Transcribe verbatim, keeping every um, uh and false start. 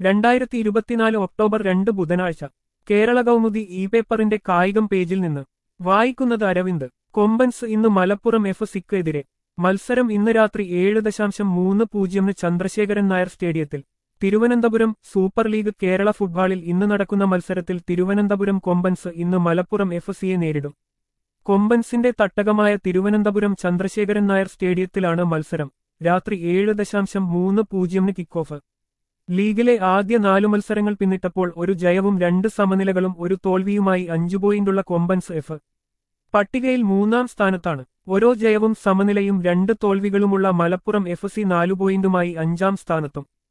രണ്ടായിരത്തി ഇരുപത്തിനാല് ഒക്ടോബർ രണ്ട് ബുധനാഴ്ച കേരള കൗമുദി ഇ പേപ്പറിന്റെ കായികം പേജിൽ നിന്ന് വായിക്കുന്നത് അരവിന്ദ്. കൊമ്പൻസ് ഇന്ന് മലപ്പുറം എഫ് സിക്ക് എതിരെ. മത്സരം ഇന്ന് രാത്രി ഏഴ് ദശാംശം മൂന്ന് പൂജ്യമിന് ചന്ദ്രശേഖരൻ നായർ സ്റ്റേഡിയത്തിൽ. തിരുവനന്തപുരം സൂപ്പർ ലീഗ് കേരള ഫുട്ബോളിൽ ഇന്ന് നടക്കുന്ന മത്സരത്തിൽ തിരുവനന്തപുരം കൊമ്പൻസ് ഇന്ന് മലപ്പുറം എഫ് സിയെ നേരിടും. കൊമ്പൻസിന്റെ തട്ടകമായ തിരുവനന്തപുരം ചന്ദ്രശേഖരൻ നായർ സ്റ്റേഡിയത്തിലാണ് മത്സരം. രാത്രി ഏഴ് ദശാംശം മൂന്ന് പൂജ്യമിന് കിക്ക് ഓഫ്. ലീഗിലെ ആദ്യ നാലു മത്സരങ്ങൾ പിന്നിട്ടപ്പോൾ ഒരു ജയവും രണ്ട് സമനിലകളും ഒരു തോൽവിയുമായി അഞ്ചു പോയിന്റുള്ള കൊമ്പൻസ് എഫ് പട്ടികയിൽ മൂന്നാം സ്ഥാനത്താണ്. ഓരോ ജയവും സമനിലയും രണ്ട് തോൽവികളുമുള്ള മലപ്പുറം എഫ് സി നാലു പോയിന്റുമായി അഞ്ചാം സ്ഥാനത്തും.